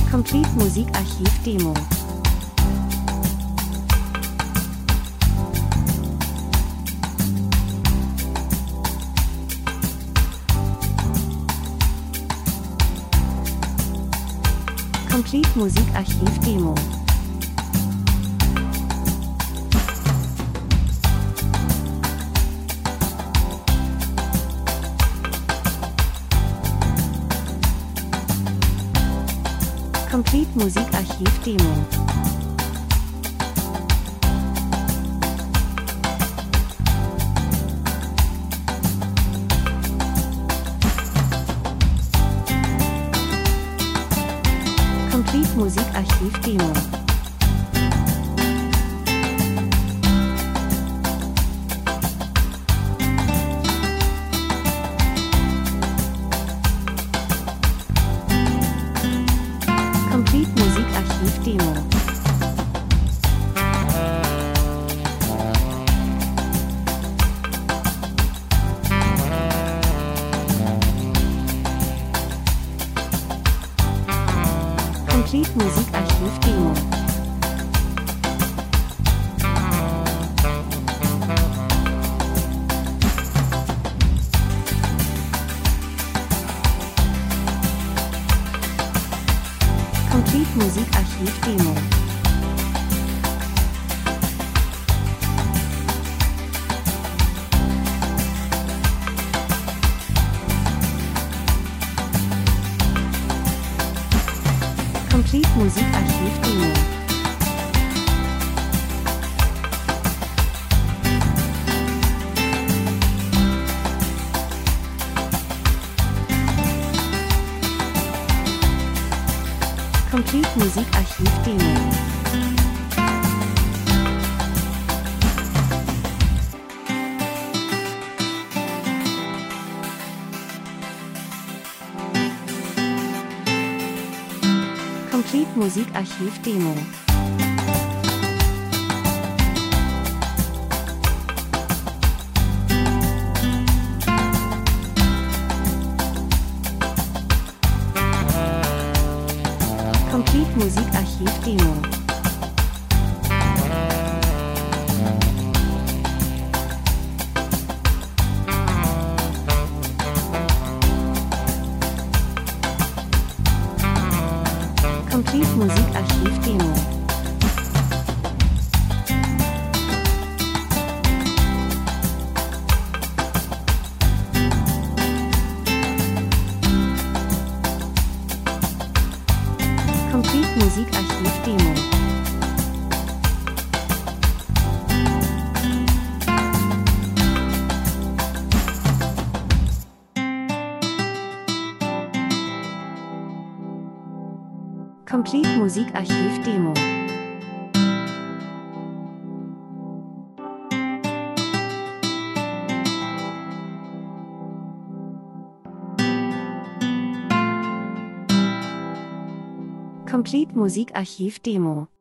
Complete Musikarchiv Demo. Complete Musikarchiv Demo. Complete Musikarchiv Demo. Complete Musikarchiv Demo. Complete Musikarchiv Demo. Complete Musikarchiv Demo. Complete Musikarchiv Demo. Complete Musikarchiv Demo. Complete Musikarchiv Demo. Complete Musikarchiv Demo. Complete Musikarchiv Demo. Complete Musikarchiv Demo. Complete Musikarchiv Demo. Complete Musikarchiv Demo. Complete Musikarchiv Demo.